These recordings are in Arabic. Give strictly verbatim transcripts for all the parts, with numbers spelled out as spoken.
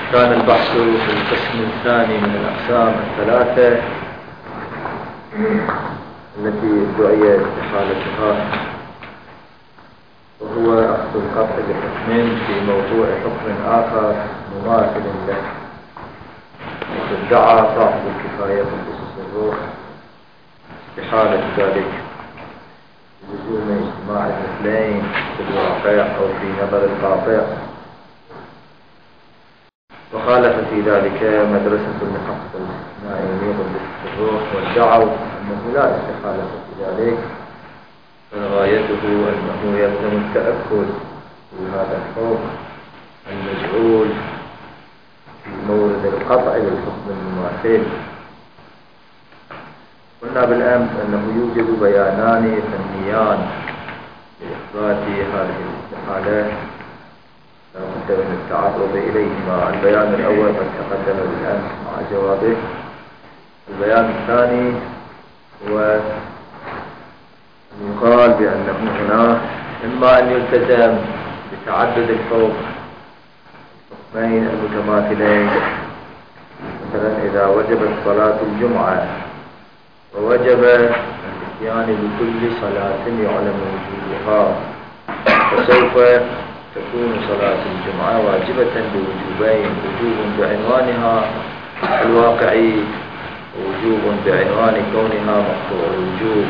كان البحث في القسم الثاني من الأقسام الثلاثة التي ادعي استحالتها، وهو أخذ القطع بحكم في موضوع حكم آخر مماثل له. ادعى صاحب الكفاية في خصوص الروح استحالة ذلك لزوم اجتماع المثلين في الواقع أو في نظر القاطع، وخالف في ذلك مدرسة المحقق النائمي في الروح، وادعوا أنه لا استحالة في ذلك، فغايته أنه يلزم التأكد في هذا الحكم المجعول في مورد القطع بالحكم المماثل. قلنا بالأمس أنه يوجد بيانان فنيان لإثبات هذه الاستحالة لا بد من التعرض إليهما. البيان الأول قد تقدم بالأمس مع جوابه. البيان الثاني هو أن يقال بأنه هنا إما أن يلتزم بتعدد الحكم الحكمين المتماثلين، مثلا إذا وجبت صلاة الجمعة ووجب الاتيان بكل صلاة يعلم وجوبها، فسوف تكون صلاة الجمعة واجبة بوجوبين: وجوب بعنوانها الواقعي ووجوب بعنوان كونها مقطوع الوجوب.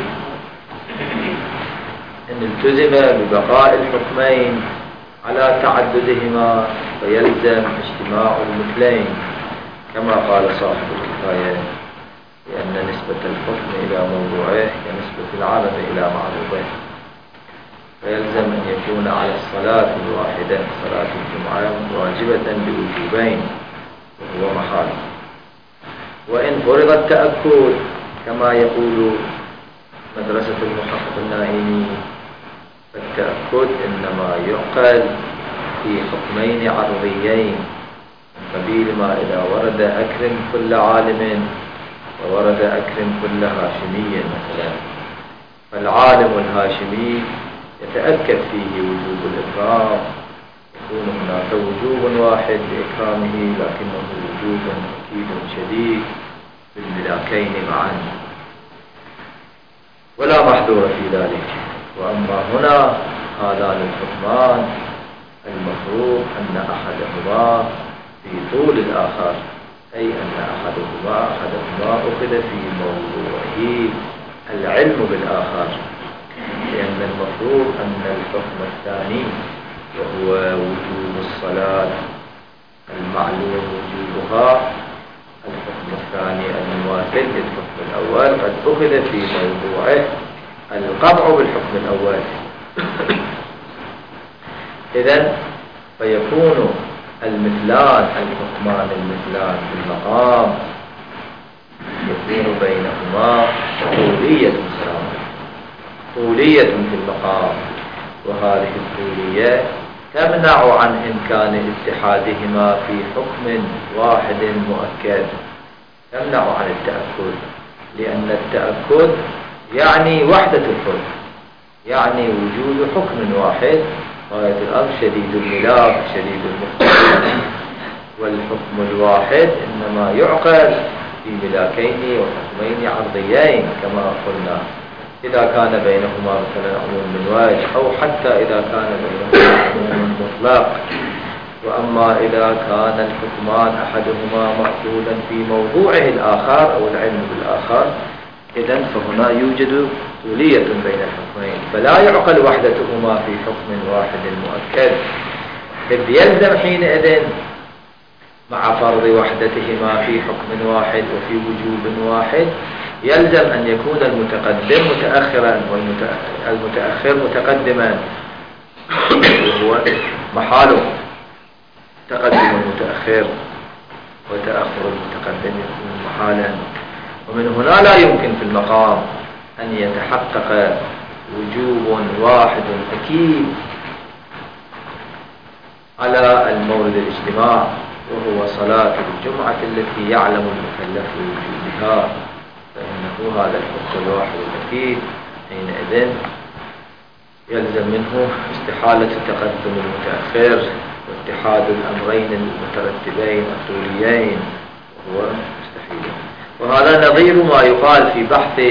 إن التزم ببقاء الحكمين على تعددهما فيلزم اجتماع المثلين، كما قال صاحب الكفاية لأن نسبة الحكم إلى موضوعه كنسبة العالم إلى معروضه، فيلزم أن يكون على الصلاة الواحدة صلاة الجمعة واجبة بوجوبين وهو محال. وإن فرض التأكد كما يقول مدرسة المحقق النائمي، فالتأكد إنما يعقل في حكمين عرضيين، من قبيل ما إذا ورد أكرم كل عالم وورد أكرم كل هاشمي مثلا، فالعالم الهاشمي يتأكد فيه وجوب الإكرام، يكون هناك وجوب واحد لإكرامه لكنه وجوب أكيد شديد بالملاكين معا ولا محذور في ذلك. وأما هنا هذان الحكمان المفروض أن أحدهما في طول الآخر، أي أن أحدهما أحدهما أخذ في موضوعه العلم بالآخر، لأن المفروض أن الحكم الثاني وهو وجوب الصلاة المعلوم وجوبها، الحكم الثاني المماثل للحكم الأول قد أخذ في موضوعه القطع بالحكم الأول. إذن فيكون المثلان الحكمان المثلان في المقام يكون بينهما طولية سلامة طولية في المقام، وهذه الطولية تمنع عن إمكان اتحادهما في حكم واحد مؤكد، تمنع عن التأكد، لأن التأكد يعني وحدة الحكم، يعني وجود حكم واحد غاية الأمر شديد الملاك شديد المختلف، والحكم الواحد إنما يعقل في ملاكين وحكمين عرضيين كما قلنا، إذا كان بينهما مثلا عموم من وجه، أو حتى إذا كان بينهما عموم مطلق. وأما إذا كان الحكمان أحدهما مأخوذا في موضوعه الآخر أو العلم بالآخر، إذن فهنا يوجد طولية بين الحكمين، فلا يعقل وحدتهما في حكم واحد مؤكد، إذ يلزم حينئذ مع فرض وحدتهما في حكم واحد وفي وجوب واحد يلزم أن يكون المتقدم متأخرا والمتأخر متقدما، وهو محاله تقدم المتأخر وتأخر المتقدم يكون محالا. ومن هنا لا يمكن في المقام أن يتحقق وجوب واحد أكيد على المورد الاجتماع، وهو صلاة الجمعة التي يعلم المكلف بوجودها، فإنه هذا الحكم الواحد الأكيد حينئذ يلزم منه استحالة تقدم المتأخر واتحاد الأمرين المترتبين الطوليين وهو مستحيل. وهذا نظير ما يقال في بحث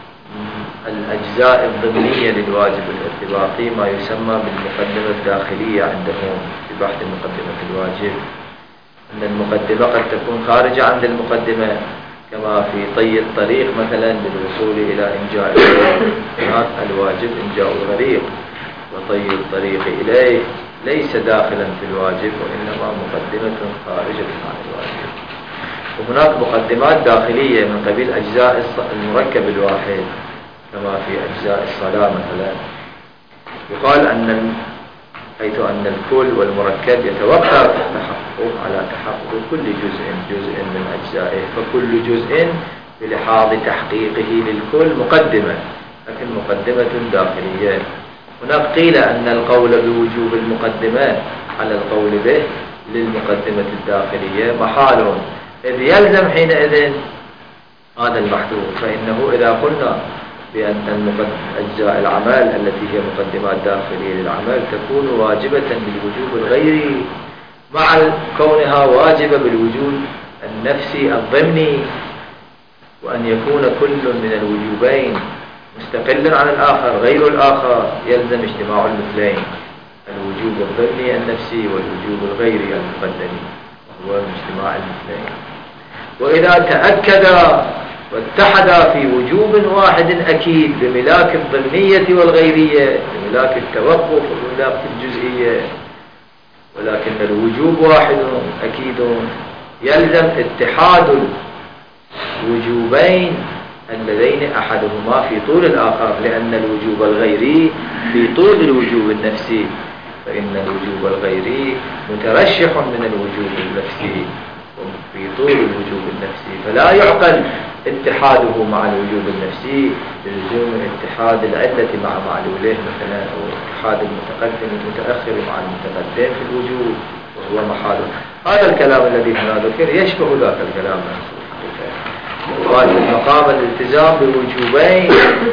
الأجزاء الضمنية للواجب الارتباطي، ما يسمى بالمقدمة الداخلية عندهم في بحث مقدمة الواجب، أن المقدمة قد تكون خارجة عن المقدمة، كما في طي الطريق مثلا للوصول إلى إنجاء هناك الواجب إنجاء الغريق، وطي الطريق إليه ليس داخلا في الواجب وإنما مقدمة خارجة عن الواجب. وهناك مقدمات داخلية من قبيل أجزاء المركب الواحد، كما في أجزاء الصلاة مثلا، يقال أن حيث أن الكل والمركب يتوقف التحقق على تحقق كل جزء جزء من أجزائه، فكل جزء بلحاظ تحقيقه للكل مقدمة، لكن مقدمة داخلية. هناك قيل أن القول بوجوب المقدمة على القول به للمقدمة الداخلية محال، إذ يلزم حينئذ هذا المحذور، فإنه إذا قلنا بأن أجزاء العمل التي هي مقدمات داخلية للعمل تكون واجبة بالوجوب الغيري مع كونها واجبة بالوجوب النفسي الضمني، وأن يكون كل من الوجوبين مستقلا عن الآخر غير الآخر، يلزم اجتماع المثلين، الوجوب الضمني النفسي والوجوب الغيري المقدمي، وهو اجتماع المثلين. وإذا تأكد واتحدا في وجوب واحد أكيد بملاك الضمنية والغيرية، بملاك التوقف وملاك الجزئية، ولكن الوجوب واحد أكيد، يلزم اتحاد الوجوبين اللذين أحدهما في طول الآخر، لأن الوجوب الغيري في طول الوجوب النفسي، فإن الوجوب الغيري مترشح من الوجوب النفسي في طول الوجوب النفسي، فلا يعقل اتحاده مع الوجوب النفسي بلزوم اتحاد العلة مع معلوله مثلا، أو اتحاد المتقدم المتأخر مع المتقدم في الوجوب، وهو محال. هذا الكلام الذي هنا ذكر يشبه ذاك الكلام الحقيقة. وقال مقام الالتزام بوجوبين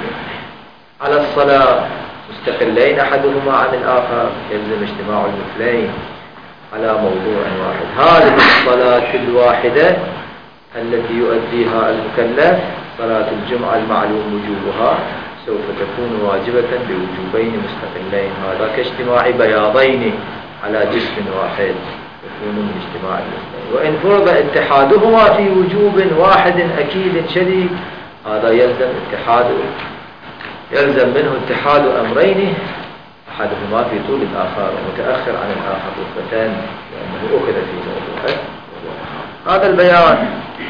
على الصلاة مستقلين أحدهما عن الآخر، يلزم اجتماع المثلين على موضوع واحد. هذه الصلاة الواحدة التي يؤديها المكلف صلاة الجمعة المعلوم وجوبها سوف تكون واجبة بوجوبين مستقلين، هذا كاجتماع بياضين على جسم واحد، يكون من اجتماع الاثنين. وإن فرض اتحادهما في وجوب واحد أكيد شديد، هذا يلزم اتحاد يلزم منه اتحاد أمرين أحدهما في طول الآخر ومتأخر عن الآخر رتبتان، لأنه أخذ في موضوعه. هذا البيان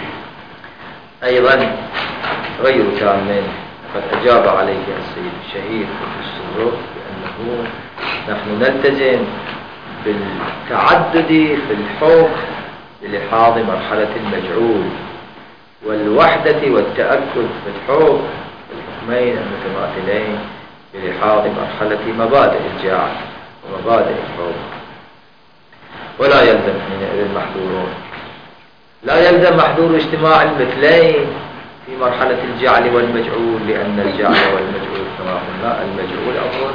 أيضا غير كامل، قد أجاب عليه السيد الشهيد في السرور بأنه نحن نلتزم بالتعدد في الحكم بلحاظ مرحلة المجعول، والوحدة والتأكد في الحكم الحكمين المتماثلين بلحاظ مرحلة مبادئ الجعل ومبادئ الحكم، ولا يلزم حينئذ محظورون. لا يلزم محظور اجتماع المثلين في مرحلة الجعل والمجعول، لأن الجعل والمجعول كما قلنا المجعول أمر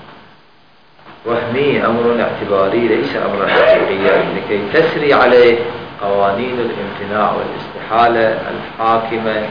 وهمي، أمر اعتباري ليس أمرا حقيقيا، لكي تسري عليه قوانين الامتناع والاستحالة الحاكمة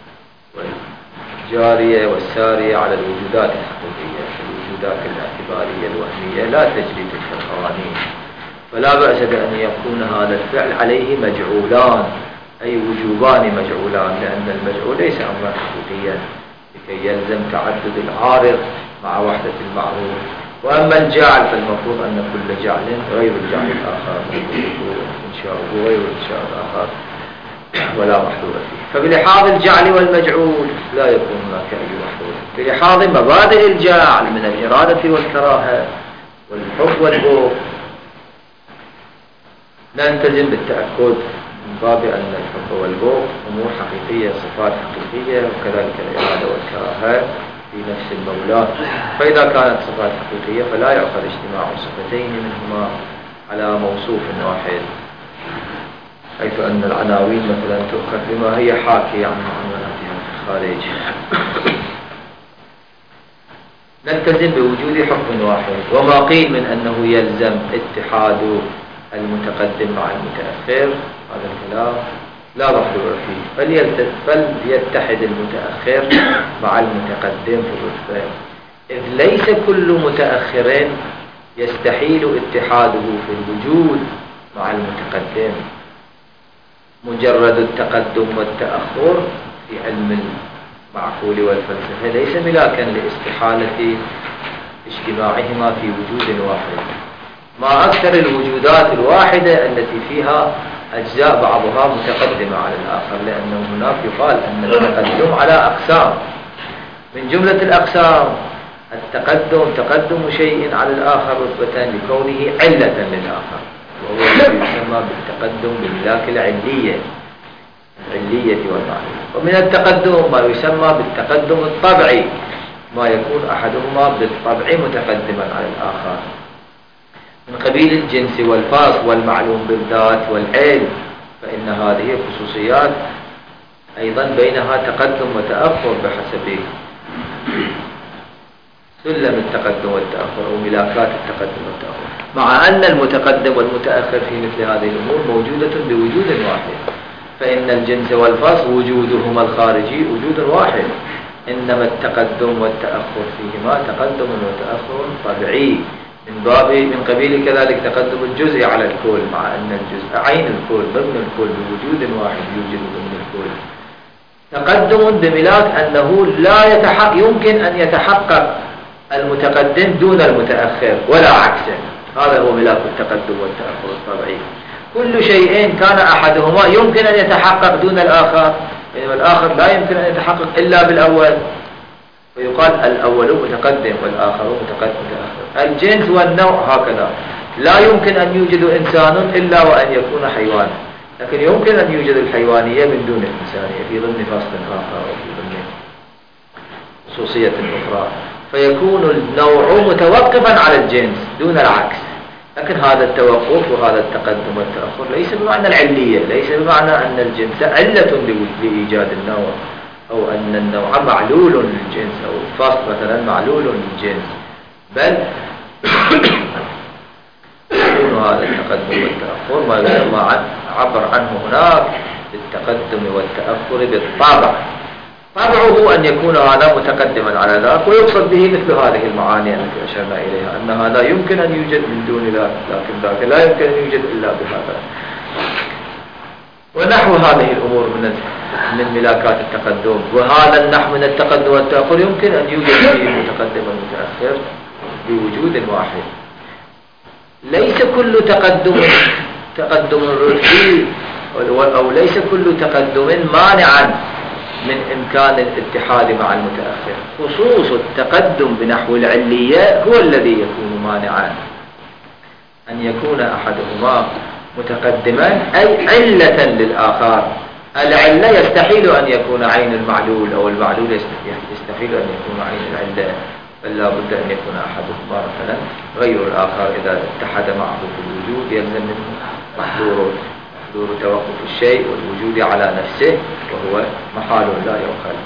والجارية والسارية على الوجودات الحقيقية. الوجودات الاعتبارية الوهمية لا تجري تلك القوانين، فلا بأس بأن يكون هذا الفعل عليه مجعولان، أي وجوبان مجعولان، لأن المجعول ليس أمرا حقيقيا، لكي يلزم تعدد العارض مع وحدة المعروف. وأما الجعل فالمفروض أن كل جعل غير الجعل الآخر، إنشاؤه غير إنشاء الآخر ولا محظور فيه. فبلحاظ الجعل والمجعول لا يكون هناك أي محظور. بلحاظ مبادئ الجعل من الإرادة والكراهة والحب والبغض نلتزم بالتأكد من باب أن الحب والبغض أمور حقيقية، صفات حقيقية، وكذلك الإرادة والكراهة في نفس المولى. فإذا كانت صفات حقيقية فلا يعقل اجتماع صفتين منهما على موصوف واحد، حيث أن العناوين مثلا تؤخذ بما هي حاكية عن معاملاتها في الخارج. نلتزم بوجود حكم واحد. وما قيل من أنه يلزم اتحاد المتقدم مع المتأخر هذا الكلام لا محذور فيه، فليتحد المتأخر مع المتقدم في الرتبة، إذ ليس كل متأخر يستحيل اتحاده في الوجود مع المتقدم. مجرد التقدم والتأخر في علم المعقول والفلسفة ليس ملاكا لاستحالة اجتماعهما في وجود واحد، ما أكثر الوجودات الواحدة التي فيها أجزاء بعضها متقدمة على الآخر، لأنه هناك يقال أن التقدم على أقسام، من جملة الأقسام التقدم تقدم شيء على الآخر رتبة لكونه علة للآخر، وهو الذي يسمى بالتقدم بملاك العلية العلية والمعنى. ومن التقدم ما يسمى بالتقدم الطبعي، ما يكون أحدهما بالطبع متقدما على الآخر، من قبيل الجنس والفاصل والمعلوم بالذات والعلم، فإن هذه خصوصيات أيضا بينها تقدم وتأخر بحسب سلم التقدم والتأخر أو ملاكات التقدم والتأخر، مع أن المتقدم والمتأخر في مثل هذه الأمور موجودة بوجود واحد، فإن الجنس والفاصل وجودهما الخارجي وجود واحد، إنما التقدم والتأخر فيهما تقدم وتأخر طبيعي من باب من قبيل كذلك تقدم الجزء على الكل، مع أن الجزء عين الكل ضمن الكل بوجود واحد يوجد ضمن الكل. تقدم بملاك أنه لا يتحقق يمكن أن يتحقق المتقدم دون المتأخر ولا عكسه، هذا هو ملاك التقدم والتأخر الطبيعي. كل شيء كان أحدهما يمكن أن يتحقق دون الآخر، يعني الآخر لا يمكن أن يتحقق إلا بالأول، ويقال الأول متقدم والآخر متقدم متأخر. الجنس والنوع هكذا، لا يمكن أن يوجد إنسان إلا وأن يكون حيوانا، لكن يمكن أن يوجد الحيوانية من دون الإنسانية في ضمن فصل آخر أو في ضمن خصوصية أخرى، فيكون النوع متوقفا على الجنس دون العكس. لكن هذا التوقف وهذا التقدم والتأخر ليس بمعنى العلية، ليس بمعنى أن الجنس علة لإيجاد النوع، أو أن النوع معلول للجنس، أو الفصل مثلا معلول للجنس، بل يكون هذا التقدم والتأخر ما يسمى عبر عنه هناك بالتقدم والتأخر بالطبع. طبعه أن يكون هذا متقدما على ذاك، ويقصد به مثل هذه المعاني التي أشرنا إليها، أن هذا يمكن أن يوجد من دون ذاك، لكن ذاك لا يمكن أن يوجد إلا بهذا، ونحو هذه الأمور من من ملاكات التقدم. وهذا النحو من التقدم والتأخر يمكن أن يوجد فيه المتقدم والمتأخر بوجود واحد. ليس كل تقدم تقدم رتبي، أو ليس كل تقدم مانعا من إمكان الاتحاد مع المتأخر، خصوص التقدم بنحو العلية هو الذي يكون مانعا، أن يكون أحدهما متقدما أي علة للآخر. العلة يستحيل أن يكون عين المعلول، أو المعلول يستحيل أن يكون عين العلة، بل لا بد أن يكون أحدهما مثلا غير الآخر. إذا اتحد معه في الوجود يلزم منه محذور محذور توقف الشيء والوجود على نفسه، وهو محال لا يؤخذ.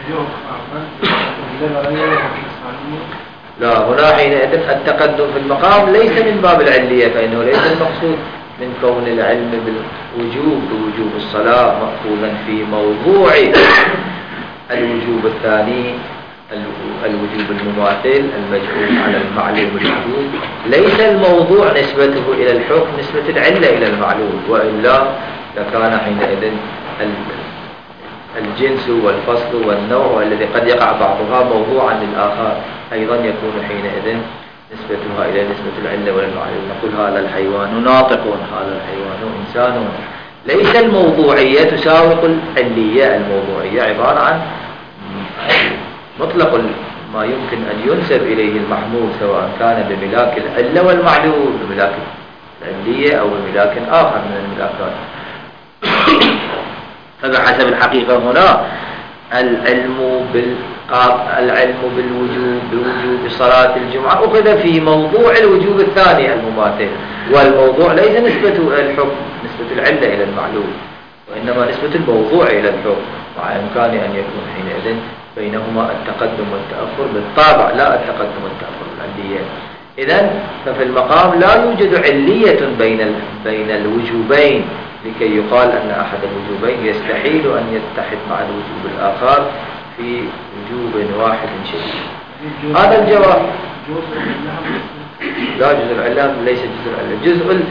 لا، هنا حينئذ التقدم في المقام ليس من باب العلية، فإنه ليس المقصود من كون العلم بالوجوب بوجوب الصلاة مأخوذا في موضوع الوجوب الثاني، الوجوب المماثل المجعول على المعلوم الوجوب. ليس الموضوع نسبته إلى الحكم نسبة العلة إلى المعلوم، وإلا لكان حينئذ الجنس والفصل والنوع الذي قد يقع بعضها موضوعا للآخر أيضا يكون حينئذ نسبتها إلى نسبة العلة والمعلوم. نقول هذا الحيوان ناطق، هذا الحيوان إنسان. ليس الموضوعية تساوق العلية، الموضوعية عبارة عن مطلق ما يمكن أن ينسب إليه المحمول، سواء كان بملاك العلة والمعلول، بملاك العلية أو بملاك آخر من الملاكات. فبحسب الحقيقة هنا العلم بالقاب العلم بالوجوب بوجوب صلاة الجمعة أخذ في موضوع الوجوب الثاني المماثل، والموضوع ليس نسبة الحكم نسبة العلة إلى المعلول، وإنما نسبة الموضوع إلى الحكم، مع إمكان أن يكون حينئذ بينهما التقدم والتأخر بالطابع، لا التقدم والتأخر العلية. إذن ففي المقام لا يوجد علية بين بين الوجوبين لكي يقال أن أحد الوجوبين يستحيل أن يتحد مع الوجوب الآخر في وجوب واحد شديد. هذا الجواب. لا، جزء العلم ليس جزء العلم، جزء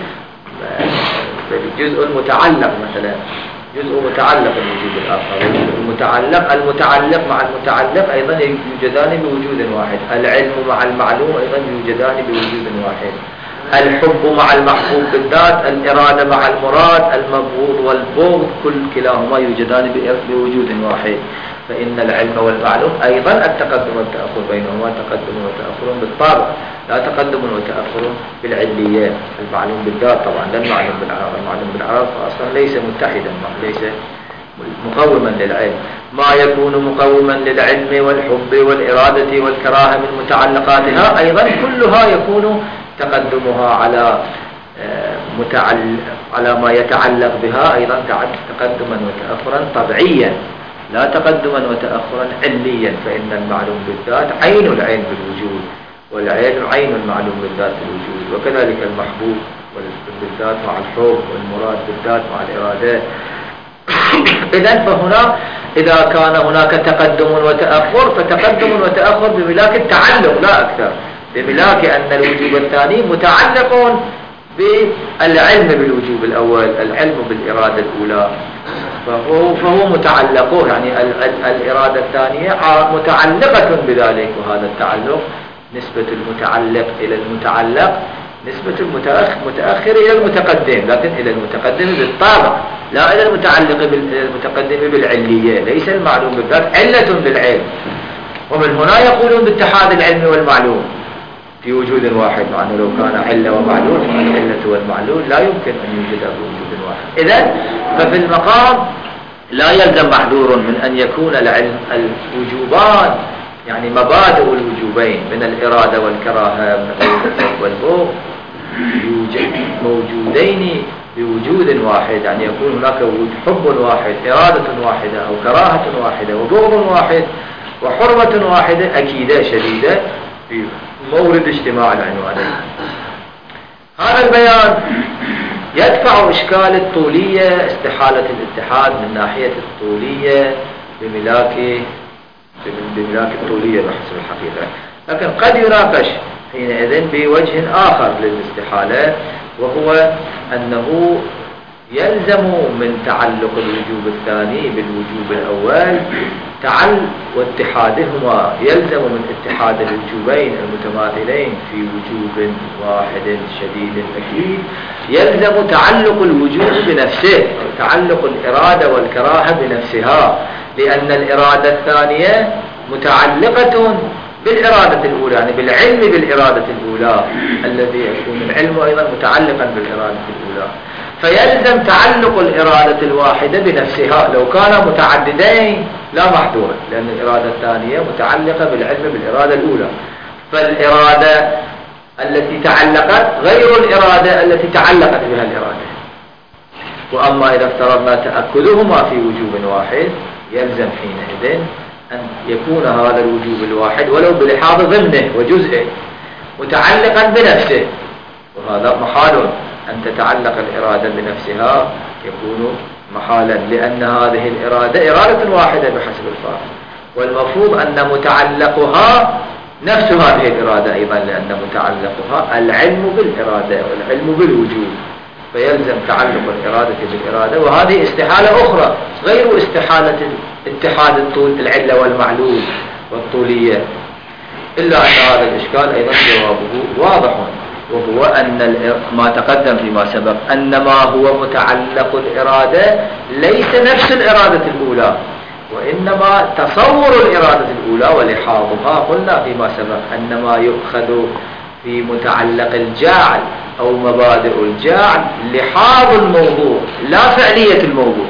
الجزء المتعلق مثلا، جزء متعلق بالوجود الآخر. المتعلق المتعلق مع المتعلق أيضا يوجدان بوجود واحد. العلم مع المعلوم أيضا يوجدان بوجود واحد. الحب مع المحبوب بالذات، الإرادة مع المراد، المبغوض والبغض، كل كلاهما يوجدان بوجود واحد. فإن العلم والمعلوم أيضا التقدم والتأخر بينهما تقدم وتأخر بالطبع، لا تقدم وتأخر بالعليات. المعلوم بالذات طبعا لا المعلوم بالعرض، المعلوم بالعرض فأصلا ليس متحدا، ليس مقوما للعلم. ما يكون مقوما للعلم والحب والإرادة والكراهة من متعلقاتها أيضا كلها يكون تقدمها على متعلق على ما يتعلق بها أيضا تقدما وتأخرا طبيعيا، لا تقدما وتأخرا عليا. فإن المعلوم بالذات عين العين بالوجود، والعين عين المعلوم بالذات بالوجود، وكذلك المحبوب بالذات مع الحب، والمراد بالذات مع الإرادة. إذن فهنا إذا كان هناك تقدم وتأخر فتقدم وتأخر بملاك التعلق لا أكثر، بملاك أن الوجوب الثاني متعلق بالعلم بالوجوب الأول، العلم بالإرادة الأولى، فهو, فهو متعلق، يعني الإرادة الثانية متعلقة بذلك. وهذا التعلق نسبة المتعلق إلى المتعلق نسبة المتأخر إلى المتقدم، لكن إلى المتقدم بالطابع، لا إلى المتعلق بالمتقدم بالعلية. ليس المعلوم بالذات علة بالعلم. ومن هنا يقولون باتحاد العلم والمعلوم في وجود واحد، مع أنه لو كان علة ومعلول فالعلة والمعلول لا يمكن أن يوجد في وجود واحد. إذن ففي المقام لا يلزم محذور من أن يكون العلم الوجوبان، يعني مبادئ الوجوبين من الإرادة والكراهة والبغض يوجد موجودين بوجود واحد، يعني يكون هناك حب واحد، إرادة واحدة أو كراهة واحدة وبغض واحد وحرمة واحدة أكيدة شديدة في مورد اجتماع العنوانين. هذا البيان يدفع إشكال الطولية، استحالة الاتحاد من ناحية الطولية بملاك بملاك الطولية بحسب الحقيقة، لكن قد يناقش حينئذ بوجه آخر للاستحالة، وهو أنه يلزم من تعلق الوجوب الثاني بالوجوب الأول تعل واتحادهما، يلزم من اتحاد الوجوبين المتماثلين في وجوب واحد شديد أكيد، يلزم تعلق الوجوب بنفسه، تعلق الإرادة والكراهة بنفسها، لأن الإرادة الثانية متعلقة بالإرادة الأولى، يعني بالعلم بالإرادة الأولى، الذي يكون العلم أيضا متعلقا بالإرادة الأولى. فيلزم تعلق الإرادة الواحدة بنفسها. لو كان متعددين لا محذور، لأن الإرادة الثانية متعلقة بالعلم بالإرادة الأولى، فالإرادة التي تعلقت غير الإرادة التي تعلقت بها الإرادة. وأما إذا افترضنا تأكدهما في وجوب واحد يلزم حينئذ أن يكون هذا الوجوب الواحد ولو بلحاظ ضمنه وجزئه متعلقا بنفسه، وهذا محال أن تتعلق الإرادة بنفسها، يكون محالا، لأن هذه الإرادة إرادة واحدة بحسب الفارق، والمفروض أن متعلقها نفس هذه الإرادة أيضا، لأن متعلقها العلم بالإرادة والعلم بالوجود، فيلزم تعلق الإرادة بالإرادة. وهذه استحالة أخرى غير استحالة اتحاد الطول العلة والمعلول والطولية، إلا أن هذا الإشكال أيضا جوابه واضح، وهو أن ما تقدم فيما سبق أن ما هو متعلق الإرادة ليس نفس الإرادة الأولى، وإنما تصور الإرادة الأولى ولحاظها. قلنا فيما سبق أن ما يؤخذ في متعلق الجاعل أو مبادئ الجاعل لحاظ الموضوع لا فعلية الموضوع،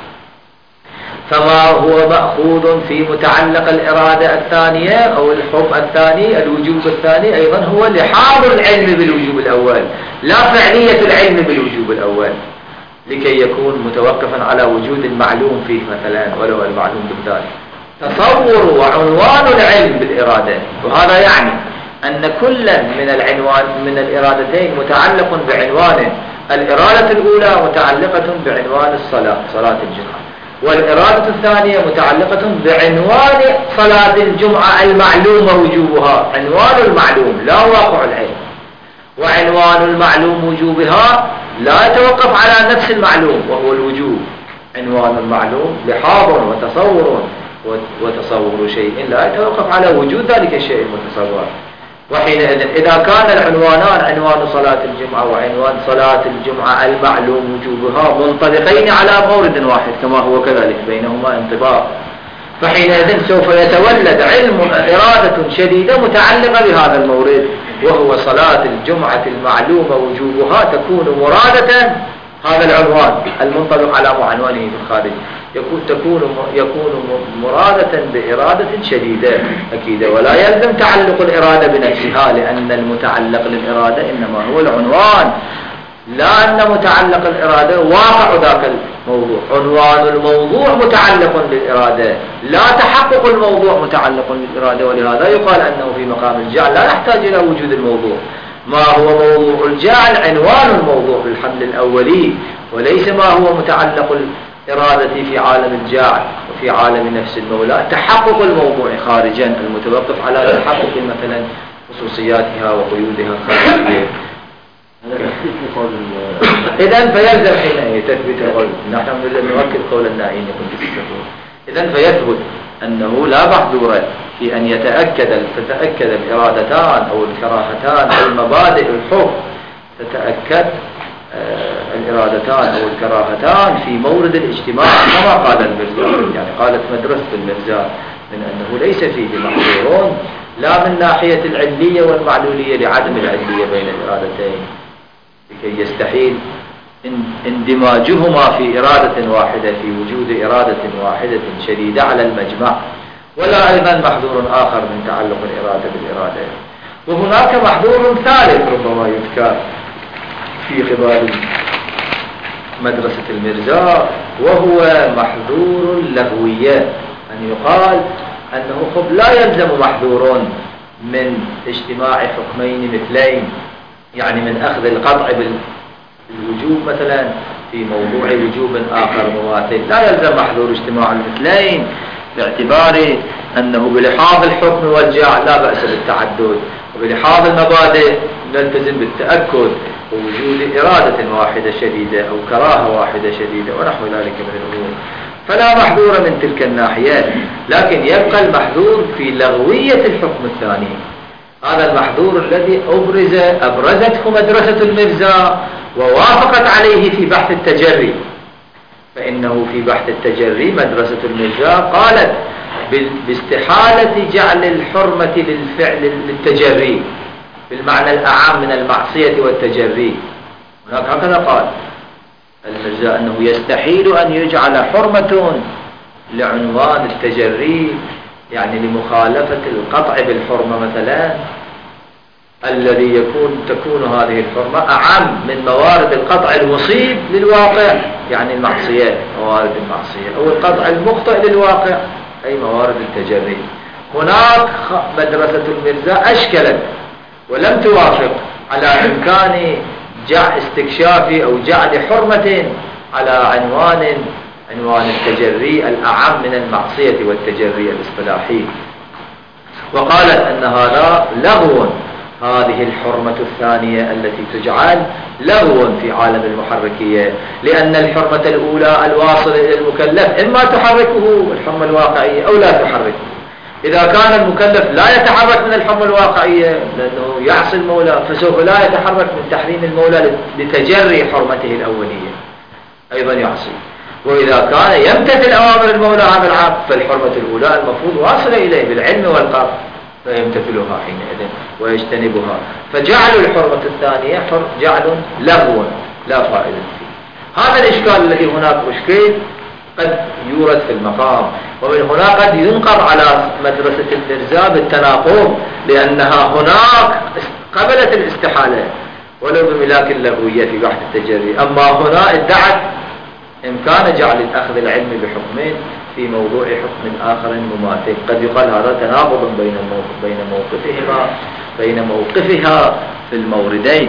فما هو مأخوذ في متعلق الإرادة الثانية أو الحب الثاني الوجوب الثاني أيضا هو لحاظ العلم بالوجوب الأول لا فعلية العلم بالوجوب الأول، لكي يكون متوقفا على وجود المعلوم فيه مثلا ولو المعلوم بالذات. تصور وعنوان العلم بالإرادة. وهذا يعني أن كل من العنوان من الإرادتين متعلق بعنوانه. الإرادة الأولى متعلقة بعنوان الصلاة، صلاة الجمعة، والإرادة الثانية متعلقة بعنوان صلاة الجمعة المعلومة وجوبها، عنوان المعلوم لا واقع العلم. وعنوان المعلوم وجوبها لا يتوقف على نفس المعلوم وهو الوجوب. عنوان المعلوم لحاظ وتصور، وتصور شيء لا يتوقف على وجود ذلك الشيء المتصور. وحينئذ إذا كان العنوانان عنوان صلاة الجمعة وعنوان صلاة الجمعة المعلوم وجوبها منطبقين على مورد واحد كما هو كذلك بينهما انطباق، فحينئذ سوف يتولد علم إرادة شديدة متعلقة بهذا المورد وهو صلاة الجمعة المعلومة وجوبها، تكون مرادة هذا العنوان المنطبق على معنوانه في الخارج، يكون تكون يكون مرادة بإرادة شديدة أكيد. ولا يلزم تعلق الإرادة بنفسها، لأن المتعلق للإرادة إنما هو العنوان، لا أن متعلق الإرادة واقع ذاك الموضوع. عنوان الموضوع متعلق بالإرادة، لا تحقق الموضوع متعلق بالإرادة. ولهذا يقال أنه في مقام الجعل لا يحتاج إلى وجود الموضوع. ما هو موضوع الجعل عنوان الموضوع بالحمل الأولي، وليس ما هو متعلق الإرادة في عالم الجعل وفي عالم نفس المولى تحقق الموضوع خارجا المتوقف على تحقق مثلا خصوصياتها وقيودها الخارجية. إذن فيلزم حين تثبت القول، نحن نؤكد قول النائين يكون بالسفور. إذن فيثبت أنه لا محذور في أن يتأكد تتأكد الإرادتان أو الكراهتان أو المبادئ الحكم، تتأكد آه الإرادتان أو الكراهتان في مورد الاجتماع كما قال المرزا. يعني قالت مدرسة المرزا من أنه ليس فيه محذور لا من ناحية العلية والمعلولية لعدم العلية بين الإرادتين، لكي يستحيل اندماجهما في إرادة واحدة في وجود إرادة واحدة شديدة على المجمع. ولا أيضا محذور آخر من تعلق الإرادة بالإرادة. وهناك محذور ثالث ربما يذكر في قبال مدرسة المرزا، وهو محذور اللغوية، أن يقال أنه خب لا يلزم محذور من اجتماع حكمين مثلين، يعني من أخذ القطع بالوجوب مثلا في موضوع وجوب آخر مماثل، لا يلزم محذور اجتماع المثلين، باعتبار أنه بلحاظ الحكم والجعل لا بأس بالتعدد، وبلحاظ المبادئ نلتزم بالتأكد ووجود إرادة واحدة شديدة أو كراهة واحدة شديدة ونحو ذلك من الأمور. فلا محذور من تلك الناحيات، لكن يبقى المحذور في لغوية الحكم الثاني. هذا المحذور الذي أبرز أبرزته مدرسة المرزا ووافقت عليه في بحث التجري. فإنه في بحث التجري مدرسة المرزا قالت باستحالة جعل الحرمة للفعل للتجري بالمعنى الأعم من المعصية والتجري. هناك هكذا قال المرزا أنه يستحيل أن يجعل حرمة لعنوان التجري، يعني لمخالفة القطع بالحرمة مثلا، الذي يكون تكون هذه الحرمة أعم من موارد القطع المصيب للواقع، يعني المعصية موارد المعصية، أو القطع المخطئ للواقع أي موارد التجري. هناك مدرسة المرزا أشكلت ولم توافق على إمكان جعل استكشاف أو جعل حرمة على عنوان عنوان التجري الأعم من المعصية والتجري الاصطلاحي، وقالت أن هذا لغو. هذه الحرمة الثانية التي تجعل لغو في عالم المحركية، لأن الحرمة الأولى الواصلة إلى المكلف إما تحركه الحرمة الواقعية أو لا تحركه. إذا كان المكلف لا يتحرك من الحرمة الواقعية لأنه يعصي المولى، فسوف لا يتحرك من تحريم المولى لتجري حرمته الأولية، أيضا يعصي. وإذا كان يمتثل أوامر المولى هذا العبد فالحرمة الأولى المفروض واصلة إليه بالعلم والقرب، فيمتثلها حينئذ ويجتنبها. فجعل الحرمة الثانية جعل لغو لا فائدة فيه. هذا الإشكال الذي هناك مشكل قد يورد في المقام، ومن هنا قد ينقض على مدرسة المرزا بالتناقض، لأنها هناك قبلت الاستحالة ولو بملاك اللغوية في بحث التجري، أما هنا ادعت إمكان جعل الأخذ العلمي بحكمين في موضوع حكم آخر مماثل. قد يقال هذا تناقض بين بين موقفهما بين موقفها في الموردين.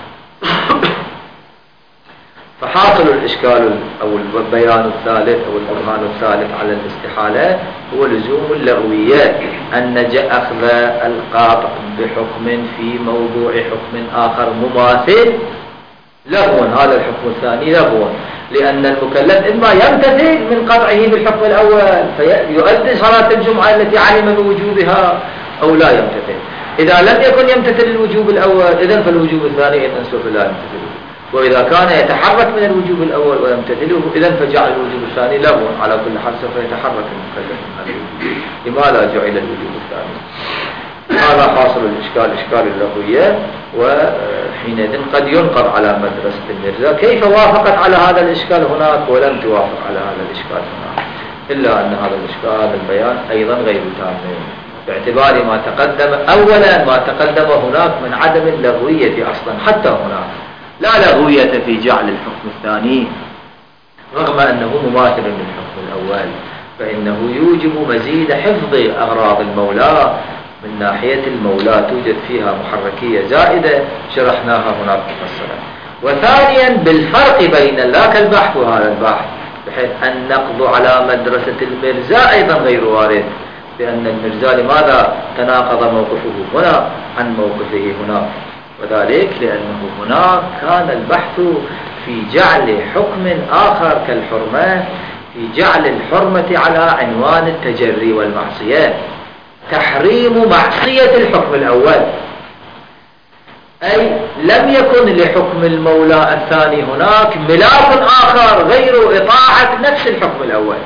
فحاصل الإشكال أو البيان الثالث أو البرهان الثالث على الاستحالة هو لزوم اللغوية، أن أخذ القاطع بحكم في موضوع حكم آخر مماثل لغو. هذا الحكم الثاني لغو، لأن المكلف إما يمتثل من قطعه بالحكم الأول فيؤدي صلاة الجمعة التي علم بوجوبها، أو لا يمتثل. إذا لم يكن يمتثل الوجوب الأول إذن فالوجوب الثاني إذن سوف لا يمتثل، وإذا كان يتحرك من الوجوب الأول ويمتثله إذن فجعل الوجوب الثاني لغو. على كل حال سوف يتحرك المكلف من هذا الوجوب، لماذا جعل الوجوب الثاني؟ هذا حاصل الإشكال، إشكال اللغوية. وحينئذ قد ينقض على مدرسة المرزا كيف وافقت على هذا الإشكال هناك ولم توافق على هذا الإشكال هناك، إلا أن هذا الإشكال البيان أيضا غير تام باعتبار ما تقدم. أولا ما تقدم هناك من عدم اللغوية أصلا، حتى هناك لا لغوية في جعل الحكم الثاني رغم أنه مماثل للحكم الأول، فإنه يوجب مزيد حفظ أغراض المولى. من ناحية المولى توجد فيها محركية زائدة شرحناها هناك مفصلا. وثانيا بالفرق بين ذاك البحث وهذا البحث، بحيث النقض على مدرسة المرزا أيضا غير وارد، لأن المرزا لماذا تناقض موقفه هنا عن موقفه هناك؟ وذلك لأنه هناك كان البحث في جعل حكم آخر كالحرمة، في جعل الحرمة على عنوان التجري والمعصية، تحريم معصية الحكم الأول، أي لم يكن لحكم المولى الثاني هناك ملاك آخر غير إطاعة نفس الحكم الأول.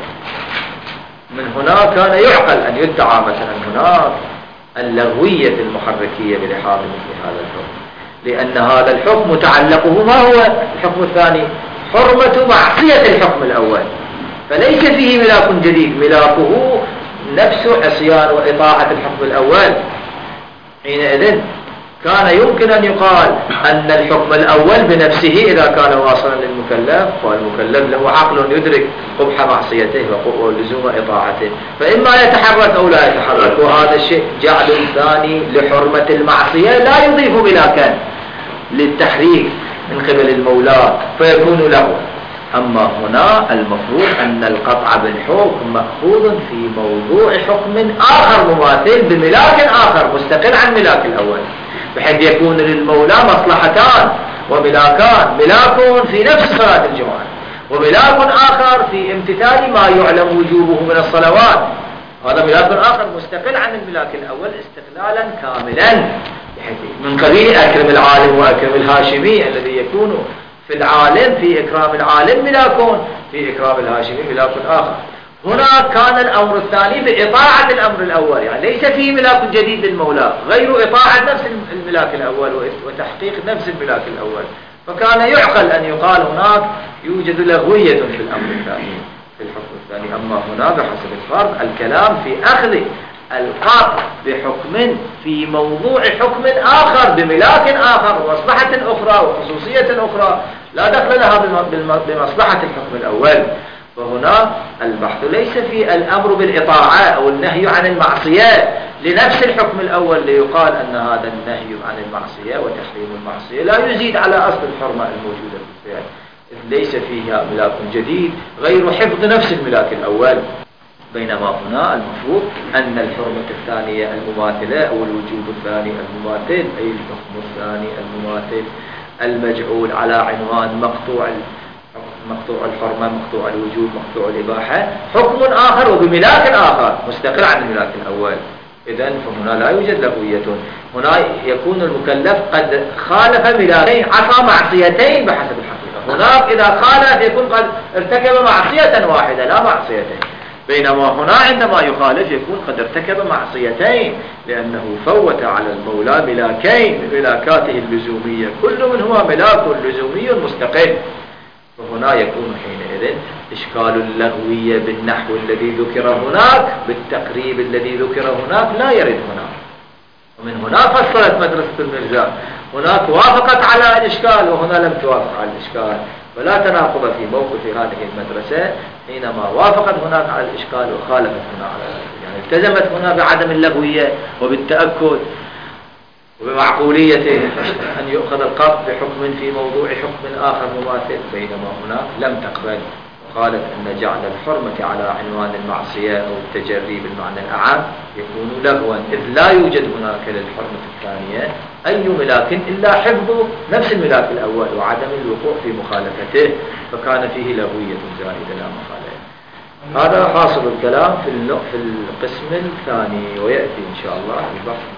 من هنا كان يعقل أن يدعى مثلا هناك اللغوية المحركية بلحاظ مثل هذا الحكم، لأن هذا الحكم متعلقه ما هو الحكم الثاني؟ حرمة معصية الحكم الأول، فليس فيه ملاك جديد، ملاكه نفس عصيان وإطاعة الحكم الأول. حينئذ كان يمكن أن يقال أن الحكم الأول بنفسه إذا كان واصلا للمكلف، والمكلف له عقل يدرك قبح معصيته ولزوم إطاعته، فإما يتحرك أو لا يتحرك. وهذا الشيء جعل الثاني لحرمة المعصية لا يضيف ملاكا للتحريك من قبل المولى فيكون له. أما هنا المفروض أن القطع بالحكم مأخوذ في موضوع حكم آخر مماثل بملاك آخر مستقل عن ملاك الأول، بحيث يكون للمولى مصلحتان وملاكان، ملاك في نفس صلاة الجمعة وملاك آخر في امتثال ما يعلم وجوبه من الصلوات. هذا ملاك آخر مستقل عن الملاك الأول استقلالا كاملا، بحيث من قبيل أكرم العالم وأكرم الهاشمي الذي يكون في العالم في إكرام العالم ملاكون، في إكرام الهاشمي ملاك آخر. هنا كان الأمر الثاني بإطاعة الأمر الأول، يعني ليس فيه ملاك جديد للمولى غير إطاعة نفس الملاك الأول وتحقيق نفس الملاك الأول، فكان يعقل أن يقال هناك يوجد لغوية في الأمر الثاني في الحكم الثاني. أما هنا بحسب الفرض الكلام في أخذ القاطع بحكم في موضوع حكم آخر بملاك آخر ومصلحة أخرى وخصوصية أخرى لا دخل لها بمصلحة الحكم الأول. فهنا البحث ليس في الأمر بالإطاعة أو النهي عن المعصية لنفس الحكم الأول ليقال أن هذا النهي عن المعصية وتحريم المعصية لا يزيد على أصل الحرمة الموجودة في الفعل، إذ ليس فيها ملاك جديد غير حفظ نفس الملاك الأول. بينما هنا المفروض أن الحرمة الثانية المماثلة أو الوجوب الثاني المماثل أي الحكم الثاني المماثل المجعول على عنوان مقطوع مقطوع الحرمة مقطوع الوجوب مقطوع الإباحة حكم آخر وبملاك آخر مستقل عن الملاك الأول. إذن فهنا لا يوجد لغوية، هنا يكون المكلف قد خالف ملاكين عصى معصيتين بحسب الحقيقة. هناك إذا خالف يكون قد ارتكب معصية واحدة لا معصيتين، بينما هنا عندما يخالف يكون قد ارتكب معصيتين لأنه فوت على المولى ملاكين من ملاكاته اللزومية، كل منهما ملاك لزومي مستقل. فهنا يكون حينئذ إشكال اللغوية بالنحو الذي ذكر هناك بالتقريب الذي ذكر هناك لا يرد هنا. ومن هنا فصلت مدرسة المرزا، هناك وافقت على الإشكال وهنا لم توافق على الإشكال، فلا تناقض في موقف هذه المدرسة حينما وافقت هناك على الإشكال وخالفت هنا على الإشكال، يعني التزمت هنا بعدم اللغوية وبالتأكد وبمعقوليته أن يؤخذ القبض بحكم في موضوع حكم آخر مماثل، بينما هناك لم تقبل وقالت أن جعل الحرمة على عنوان المعصية أو التجري بالمعنى الأعم يكون لغوا، إذ لا يوجد هناك للحرمة الثانية أي ملاك إلا حفظ نفس الملاك الأول وعدم الوقوع في مخالفته، فكان فيه لغوية زائدة لا مخالفة. هذا حاصل الكلام في القسم الثاني، ويأتي إن شاء الله البحث